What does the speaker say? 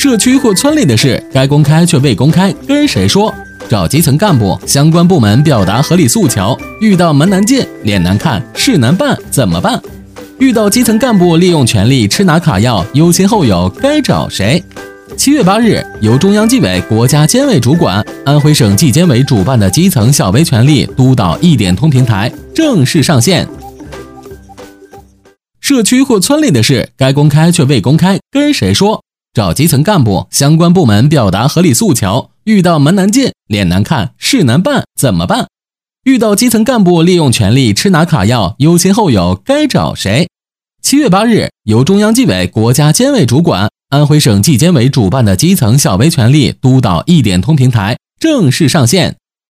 社区或村里的事该公开却未公开，跟谁说？找基层干部、相关部门表达合理诉求。遇到门难进、脸难看、事难办怎么办？遇到基层干部利用权力吃拿卡要、有前后有，该找谁？7月8日，由中央纪委国家监委主管、安徽省纪监委主办的基层小微权利督导一点通平台正式上线。社区或村里的事该公开却未公开，跟谁说？找基层干部、相关部门表达合理诉求。遇到门难进、脸难看、事难办怎么办？遇到基层干部利用权力吃拿卡要、有前后有，该找谁？7月8日，由中央纪委国家监委主管、安徽省纪监委主办的基层小微权利督导一点通平台正式上线。